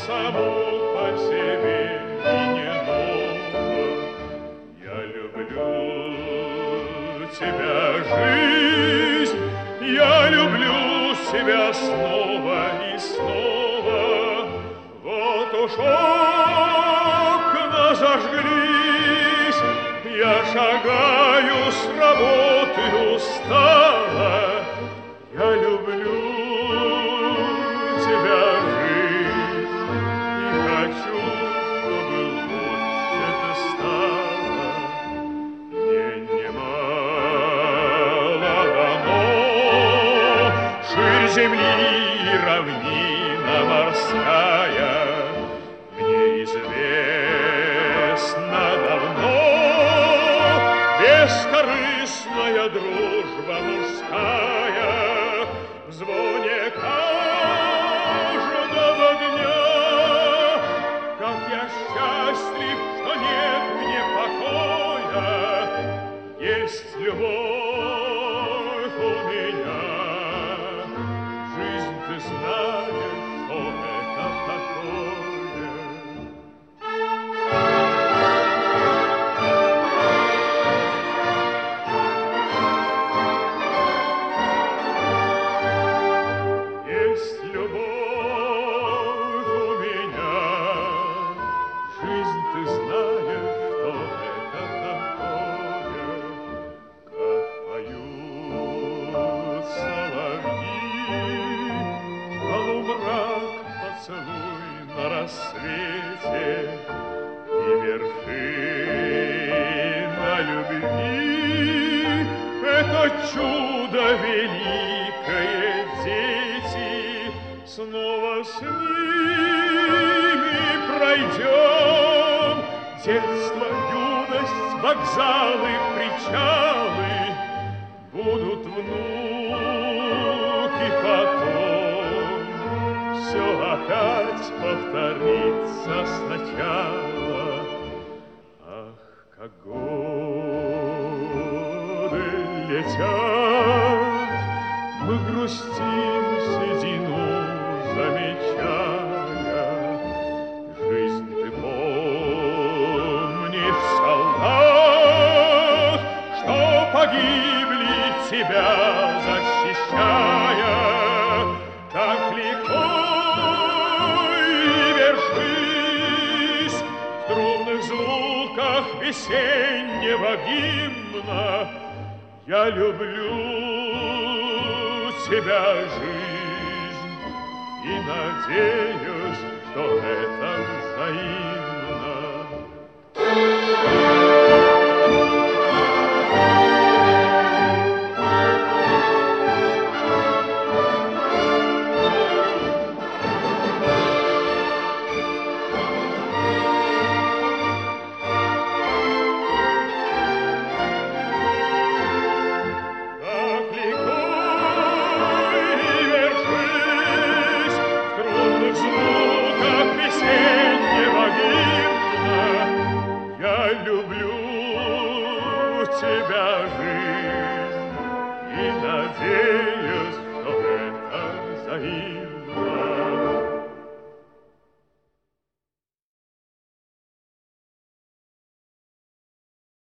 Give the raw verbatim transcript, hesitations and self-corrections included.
само по себе и не ново. Я люблю тебя, жизнь, я люблю себя снова и снова. Вот уж окна зажглись, я шагаю с работы устала. Я люблю тебя, жизнь, и хочу, чтобы лучше ты стала. Мне немало дано, ширь земли и равнина морская. Мне известно давно бескорыстная дружба мужская. В звоне каждого дня, как я счастлив, что нет мне покоя. Есть любовь у меня, жизнь, ты знаешь, что это такое. Есть любовь у меня, жизнь, ты знаешь, что это такое. Как поют соловьи, полумрак поцелуй на рассвете, и вершина любви — это чудо великое, дети. Снова с ними пройдем детство, юность, вокзалы, причалы. Будут внуки потом, все опять повторится сначала. Ах, как годы летят, мы грустим седину, замечая. Жизнь, ты помнишь, солдат, что погибли, тебя защищая. Так легко и вершись в трубных звуках весеннего гимна. Я люблю тебя, жизнь, и надеюсь, что это взаимно. Люблю тебя, жизнь.